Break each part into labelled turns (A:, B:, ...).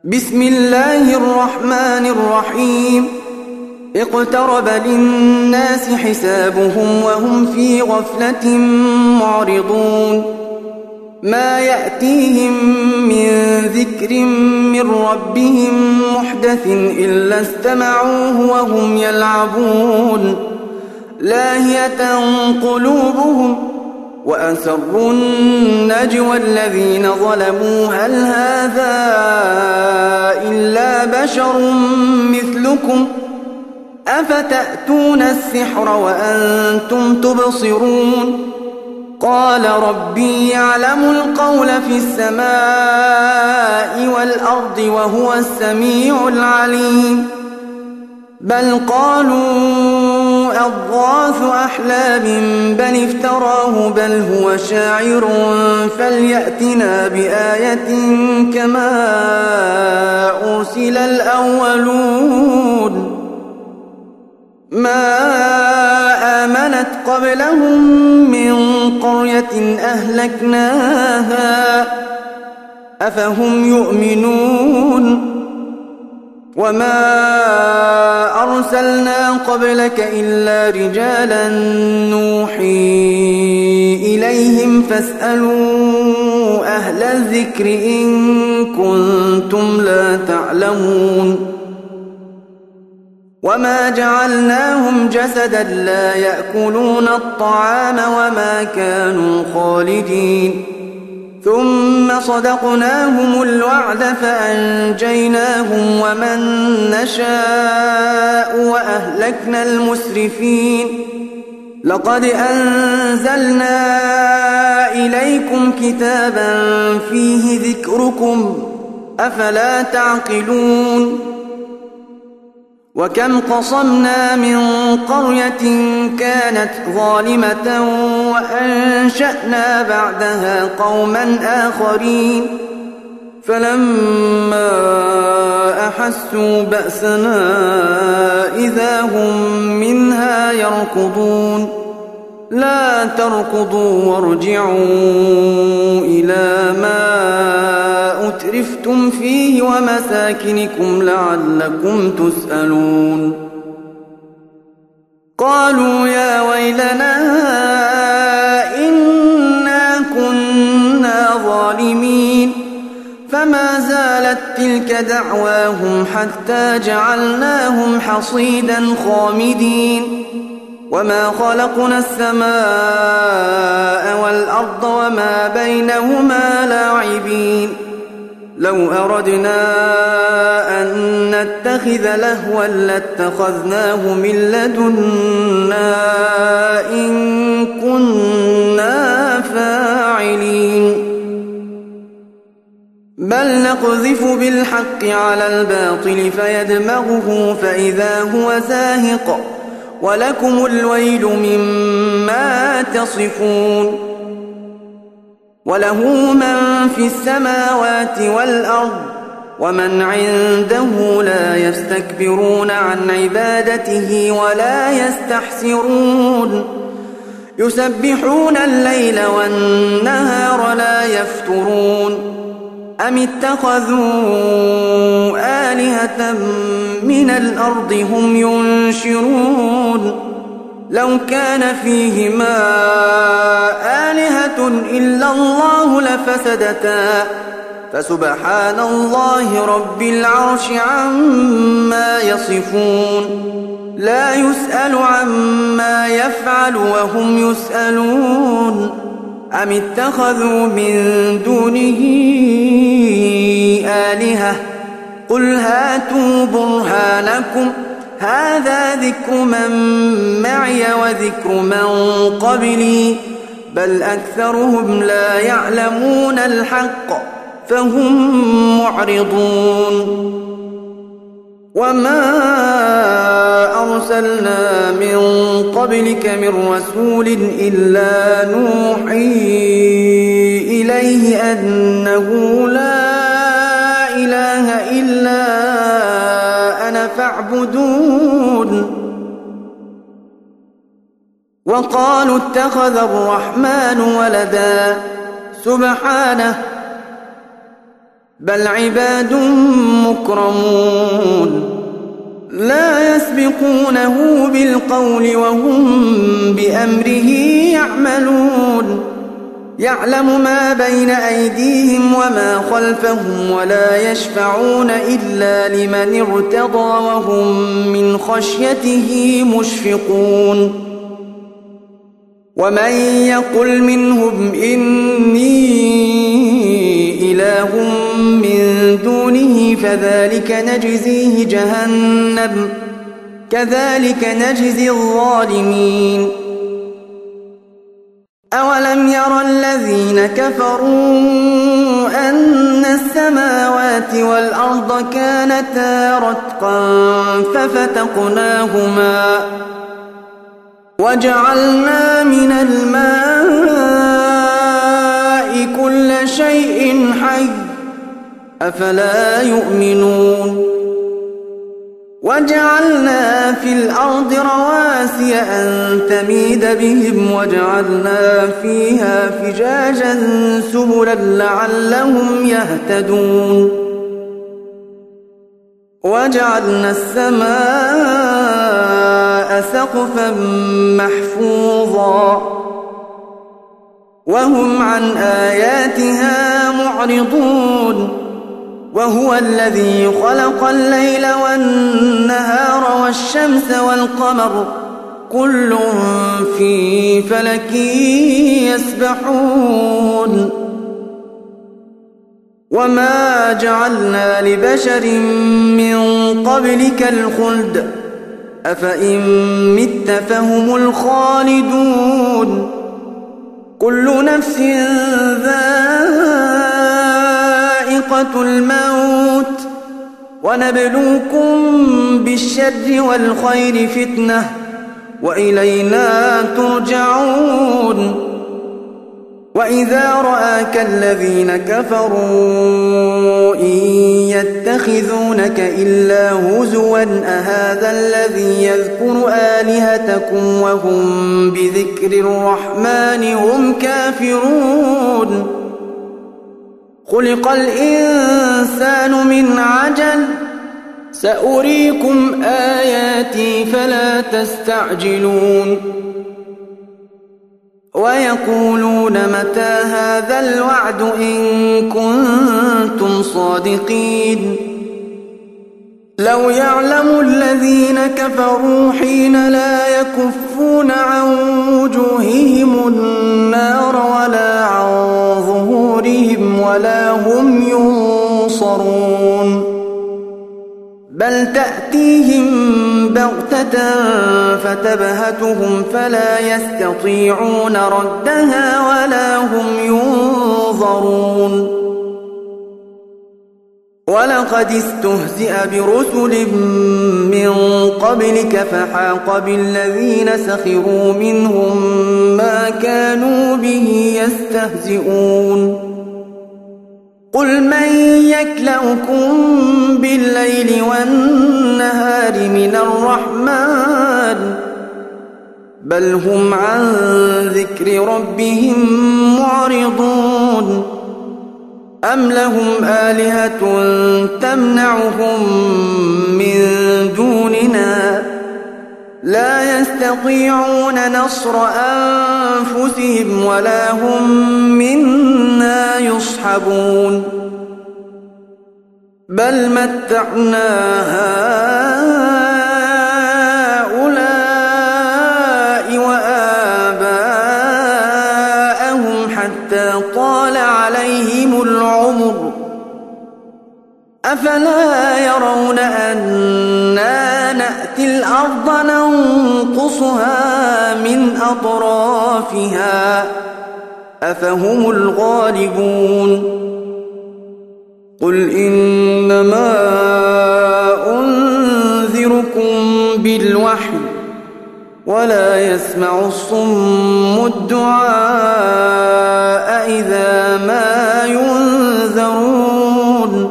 A: بسم الله الرحمن الرحيم اقترب للناس حسابهم وهم في غفلة معرضون ما يأتيهم من ذكر من ربهم محدث إلا استمعوه وهم يلعبون لاهية قلوبهم وأسروا النجوى الذين ظلموا هل هذا إلا بشر مثلكم أفتأتون السحر وأنتم تبصرون قال ربي يعلم القول في السماء والأرض وهو السميع العليم بل قالوا أضغاث أحلام بل افتراه بل هو شاعر فليأتنا بآية كما أرسل الأولون ما آمنت قبلهم من قرية أهلكناها أفهم يؤمنون وما أرسلنا قبلك إلا رجالا نوحي إليهم فاسألوا أهل الذكر إن كنتم لا تعلمون وما جعلناهم جسدا لا يأكلون الطعام وما كانوا خالدين ثم صدقناهم الوعد فأنجيناهم ومن نشاء وأهلكنا المسرفين لقد أنزلنا إليكم كتابا فيه ذكركم أفلا تعقلون وكم قصمنا من قرية كانت ظالمة وأنشأنا بعدها قوما آخرين فلما أحسوا بأسنا إذا هم منها يركضون لا تركضوا وارجعوا إلى ما أترفتم فيه ومساكنكم لعلكم تسألون قالوا يا ويلنا إنا كنا ظالمين فما زالت تلك دعواهم حتى جعلناهم حصيدا خامدين وما خلقنا السماء والأرض وما بينهما لاعبين لو أردنا أن نتخذ لهوا لاتخذناه من لدنا إن كنا فاعلين بل نقذف بالحق على الباطل فيدمغه فإذا هو زاهق ولكم الويل مما تصفون وله من في السماوات والأرض ومن عنده لا يستكبرون عن عبادته ولا يستحسرون يسبحون الليل والنهار لا يفترون أم اتخذوا آلهة من الأرض هم ينشرون لو كان فيهما آلهة إلا الله لفسدتا فسبحان الله رب العرش عما يصفون لا يسأل عما يفعل وهم يسألون أم اتخذوا من دونه آلهة قل هاتوا برهانكم هذا ذكر من معي وذكر من قبلي بل أكثرهم لا يعلمون الحق فهم معرضون وما أرسلنا من قبلك من رسول إلا نوحي إليه أنه لا إله إلا أنا فاعبدون وقالوا اتخذ الرحمن ولدا سبحانه بل عباد مكرمون لا يسبقونه بالقول وهم بأمره يعملون يعلم ما بين أيديهم وما خلفهم ولا يشفعون إلا لمن ارتضى وهم من خشيته مشفقون ومن يقل منهم إني إله من دونه فذلك نجزيه جهنم كذلك نجزي الظالمين أولم ير الذين كفروا أن السماوات والأرض كانتا رتقا ففتقناهما وجعلنا من الماء كل شيء حي أفلا يؤمنون وجعلنا في الأرض رواسي أن تميد بهم وجعلنا فيها فجاجا سبلا لعلهم يهتدون وجعلنا السماء سقفا محفوظا وهم عن آياتها معرضون وهو الذي خلق الليل والنهار والشمس والقمر كل في فلك يسبحون وما جعلنا لبشر من قبلك الخلد أفإن مت فهم الخالدون كل نفس ذائقة الموت ونبلوكم بالشر والخير فتنة وإلينا ترجعون وإذا رآك الذين كفروا إن يتخذونك إلا هزوا أهذا الذي يذكر آلهتكم وهم بذكر الرحمن هم كافرون خلق الإنسان من عجل سأريكم آياتي فلا تستعجلون ويقولون متى هذا الوعد إن كنتم صادقين لو يعلم الذين كفروا حين لا يكفون عن وجوههم النار ولا عن ظهورهم ولا هم ينصرون بل تأتيهم بغتة فتبهتهم فلا يستطيعون ردها ولا هم ينظرون ولقد استهزئ برسل من قبلك فحاق بالذين سخروا منهم ما كانوا به يستهزئون قل من يكلؤكم بالليل والنهار من الرحمن بل هم عن ذكر ربهم معرضون أم لهم آلهة تمنعهم من دوننا لا يستطيعون نصر أنفسهم ولا هم منا يصحبون بل متعنا هؤلاء وآباءهم حتى طال عليهم العمر أفلا يرون أنا نأتي الأرض ننقصها من أطرافها أفهم الغالبون قل إنما أنذركم بالوحي ولا يسمع الصم الدعاء إذا ما ينذرون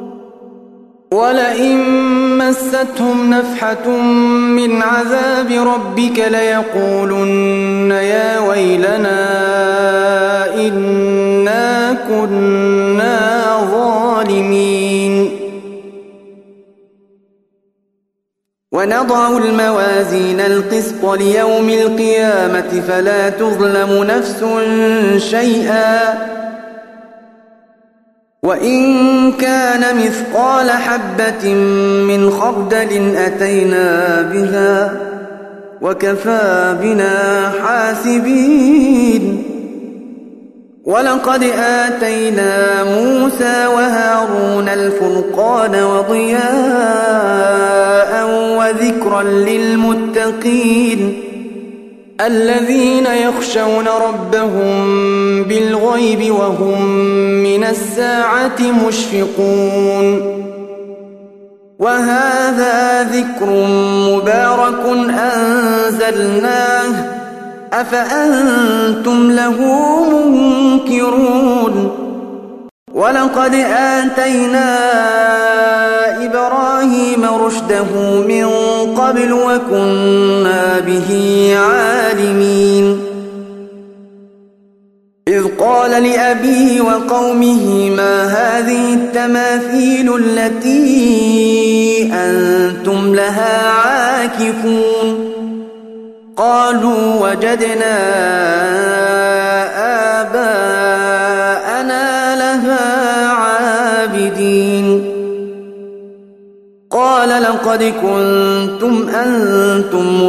A: ولئن مستهم نفحة من عذاب ربك ليقولن يا ويلنا إنا كنا ظالمين ونضع الموازين القسط ليوم القيامة فلا تظلم نفس شيئا وإن كان مثقال حبة من خردل أتينا بها وكفى بنا حاسبين ولقد آتينا موسى وهارون الفرقان وضياء وذكرا للمتقين الذين يخشون ربهم بالغيب وهم من الساعة مشفقون وهذا ذكر مبارك أنزلناه أفأنتم له منكرون ولقد آتينا إبراهيم رشده من قبل وكنا به عالمين إذ قال لأبيه وقومه ما هذه التماثيل التي أنتم لها عاكفون قالوا وجدنا آباءنا لها عابدين قال لقد كنتم أنتم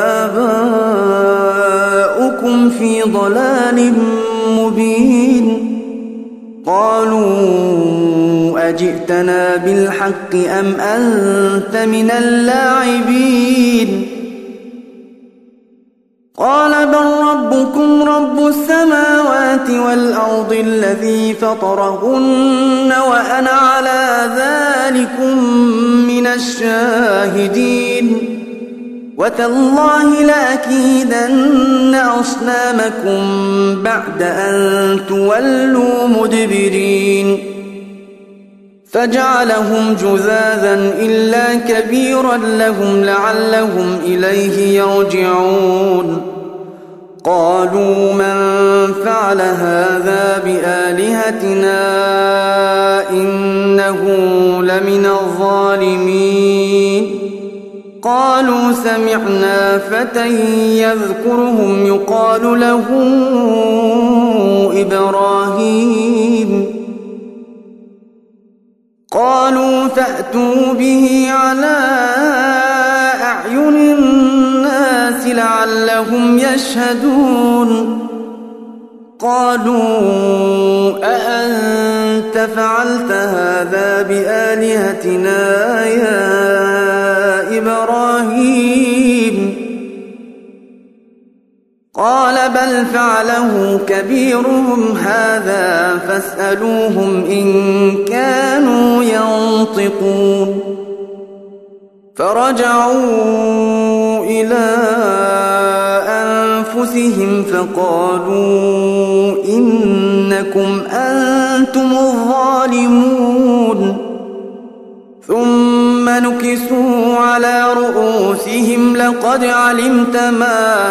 A: وآباؤكم في ضلال مبين قالوا أجئتنا بالحق أم أنت من اللاعبين قال بل ربكم رب السماوات والأرض الذي فطرهن وأنا على ذلكم من الشاهدين وتالله لأكيدن أصنامكم بعد أن تولوا مدبرين فجعلهم جذاذا إلا كبيرا لهم لعلهم إليه يرجعون قالوا من فعل هذا بآلهتنا إنه لمن الظالمين قالوا سمعنا فتى يذكرهم يقال له إبراهيم قالوا فأتوا به على أعين الناس لعلهم يشهدون قالوا أأنت فعلت هذا بآلهتنا يا إبراهيم قال بل فعله كبيرهم هذا فاسألوهم إن كانوا ينطقون فرجعوا إلى أنفسهم فقالوا إنكم أنتم الظالمون ثم نكسوا على رؤوسهم لقد علمت ما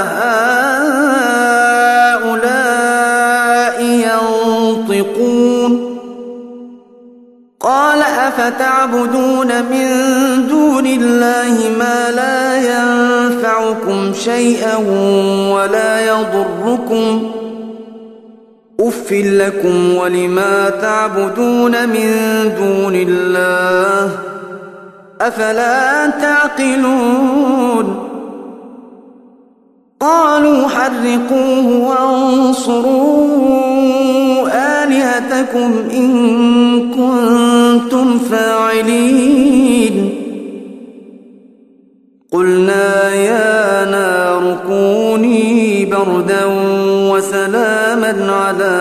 A: هؤلاء ينطقون قال أفتعبدون من دون الله ما لا ينفعكم شيئا ولا يضركم أف لكم ولما تعبدون من دون الله أفلا تعقلون قالوا حرقوه وانصروا آلهتكم إن كنتم فاعلين قلنا يا نار كوني بردا وسلاما على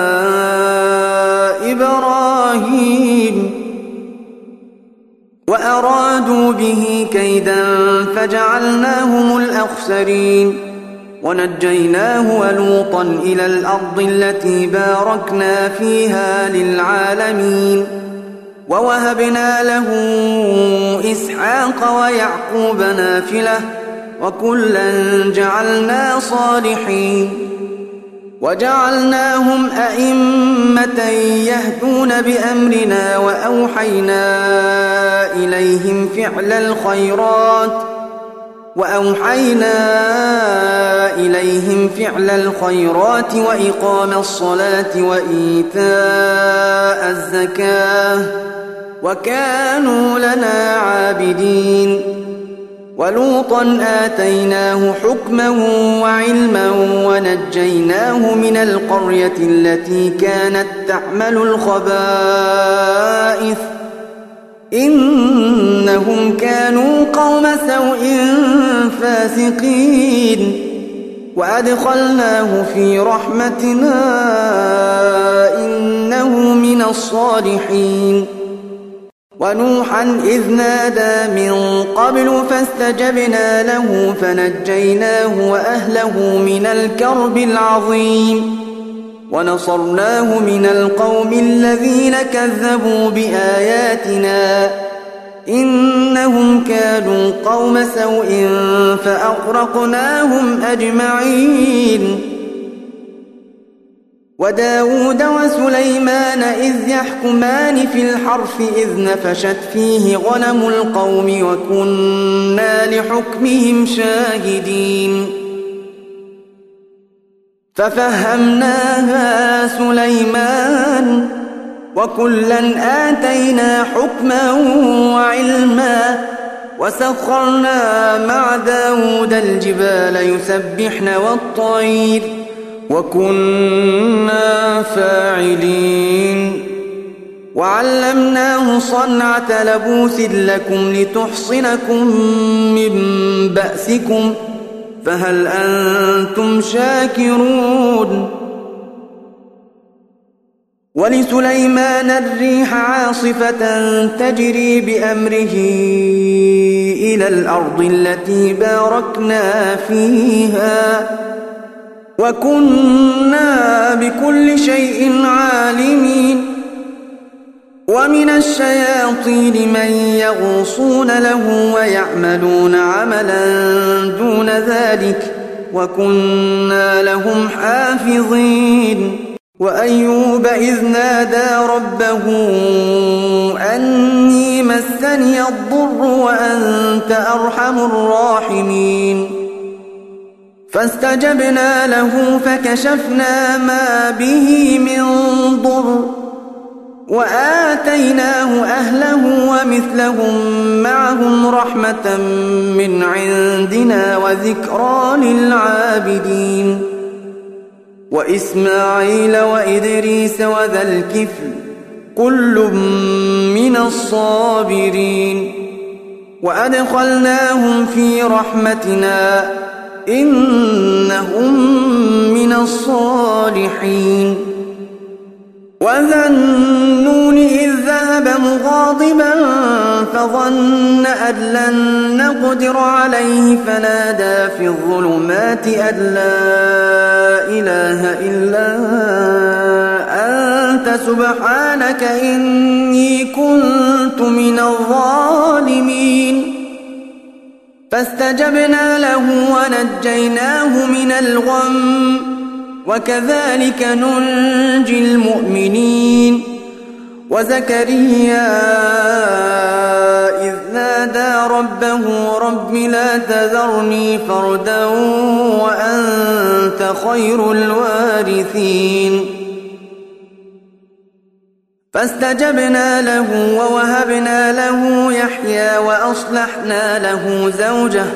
A: إبراهيم وأرادوا به كيدا فجعلناهم الأخسرين ونجيناه ولوطا إلى الأرض التي باركنا فيها للعالمين ووهبنا له إسحاق ويعقوب نافلة وكلا جعلنا صالحين وجعلناهم أئمة يهدون بأمرنا وأوحينا إليهم فعل الخيرات وأوحينا إليهم فعل الخيرات وإقام الصلاة وإيتاء الزكاة وكانوا لنا عابدين ولوطا آتيناه حكما وعلما ونجيناه من القرية التي كانت تعمل الخبائث إنهم كانوا قوم سوء فاسقين وأدخلناه في رحمتنا إنه من الصالحين ونوحا إذ نادى من قبل فاستجبنا له فنجيناه وأهله من الكرب العظيم ونصرناه من القوم الذين كذبوا بآياتنا إنهم كانوا قوم سوء فأغرقناهم أجمعين وداود وسليمان إذ يحكمان في الحرث إذ نفشت فيه غنم القوم وكنا لحكمهم شاهدين ففهمناها سليمان وكلا آتينا حكما وعلما وسخرنا مع داود الجبال يسبحن والطير وكنا فاعلين وعلمناه صنعة لبوس لكم لتحصنكم من بأسكم فهل أنتم شاكرون ولسليمان الريح عاصفة تجري بأمره إلى الأرض التي باركنا فيها وكنا بكل شيء عالمين ومن الشياطين من يغوصون له ويعملون عملا دون ذلك وكنا لهم حافظين وأيوب إذ نادى ربه أني مسني الضر وأنت أرحم الراحمين فاستجبنا له فكشفنا ما به من ضر وآتيناه أهله ومثلهم معهم رحمة من عندنا وذكرى للعابدين وإسماعيل وإدريس وذا الكفل كل من الصابرين وأدخلناهم في رحمتنا إنهم من الصالحين وذا النون إذ ذهب مغاضبا فظن أن لن نقدر عليه فنادى في الظلمات أن لا إله إلا أنت سبحانك إني كنت من الظالمين فاستجبنا له ونجيناه من الغم وكذلك ننجي المؤمنين وزكريا إذ نادى ربه رب لا تذرني فردا وأنت خير الوارثين فاستجبنا له ووهبنا له يحيى وأصلحنا له زوجه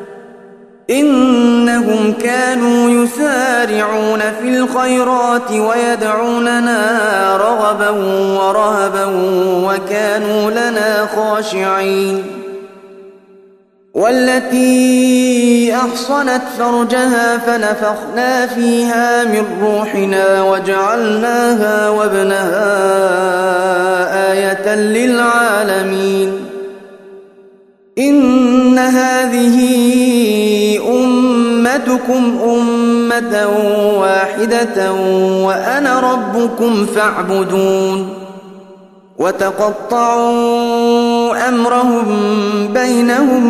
A: إنهم كانوا يسارعون في الخيرات ويدعوننا رغبا ورهبا وكانوا لنا خاشعين والتي أحصنت فرجها فنفخنا فيها من روحنا وجعلناها وابنها آية للعالمين إن هذه أمتكم أمة واحدة وأنا ربكم فاعبدون وتقطعوا أمرهم بينهم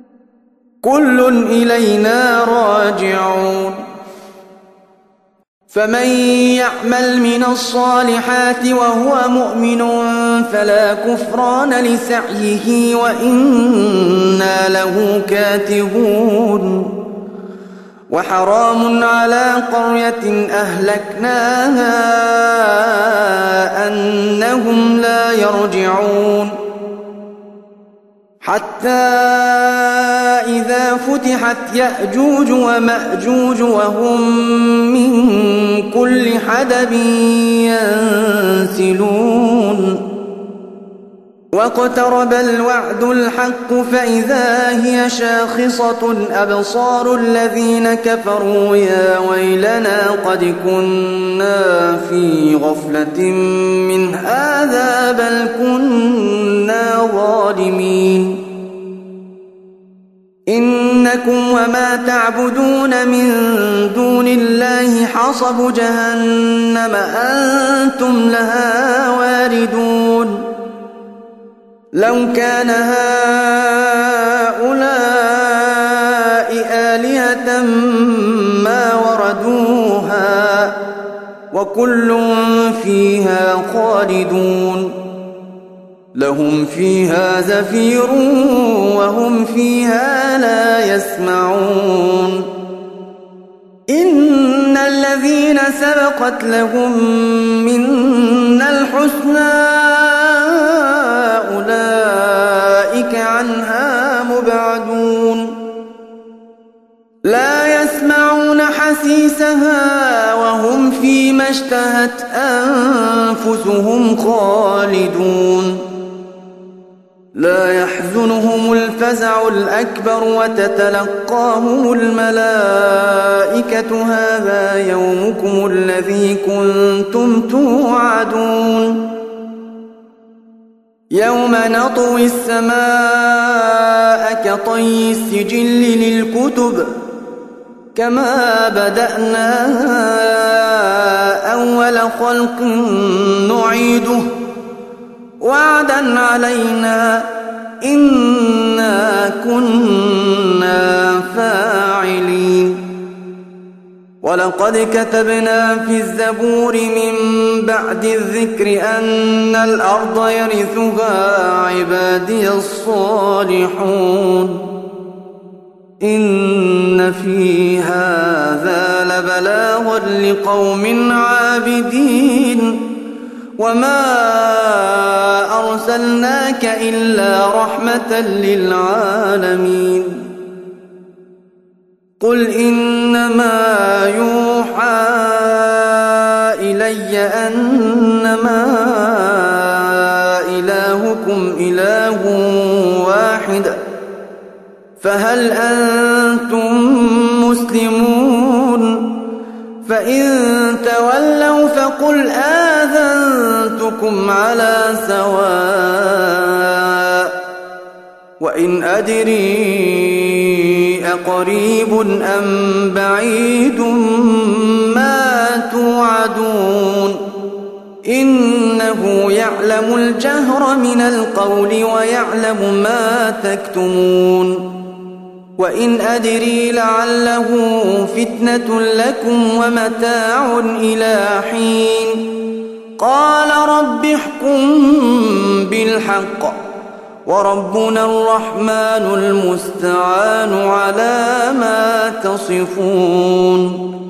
A: كل إلينا راجعون فمن يعمل من الصالحات وهو مؤمن فلا كفران لسعيه وإنا له كاتبون وحرام على قرية أهلكناها أنهم لا يرجعون حتى إذا فتحت يأجوج ومأجوج وهم من كل حدب ينسلون واقترب الوعد الحق فإذا هي شاخصة أبصار الذين كفروا يا ويلنا قد كنا في غفلة من هذا بل كنا ظالمين إنكم وما تعبدون من دون الله حصب جهنم أنتم لها واردون لو كان هؤلاء آلهة ما وردوها وكل فيها خالدون لهم فيها زفير وهم فيها لا يسمعون إن الذين سبقت لهم منا الحسنى أولئك عنها مبعدون لا يسمعون حسيسها وهم فيما اشتهت أنفسهم خالدون لا يحزنهم الفزع الأكبر وتتلقاهم الملائكة هذا يومكم الذي كنتم توعدون يوم نطوي السماء كطي السجل للكتب كما بدأنا أول خلق نعيده وعدا علينا إنا كنا فاعلين ولقد كتبنا في الزبور من بعد الذكر أن الأرض يرثها عبادي الصالحون إن في هذا لبلاغا لقوم عابدين وما أرسلناك إلا رحمة للعالمين قل إنما يوحى إلي أنما إلهكم إله واحد فهل أنتم مسلمون فإن تولوا فقل آذنتكم على سواء وإن أدري أقريب أم بعيد ما توعدون إنه يعلم الجهر من القول ويعلم ما تكتمون وإن أدري لعله فتنة لكم ومتاع إلى حين قال رب احكم بالحق وربنا الرحمن المستعان على ما تصفون